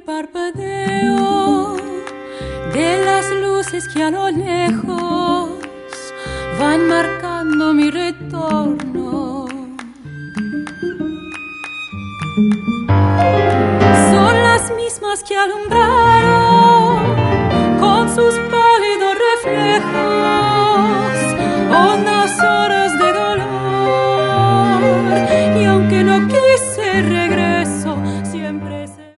parpadeo de las luces que a lo lejos van marcando mi retorno. Son las mismas que alumbraron con sus pálidos reflejos ondas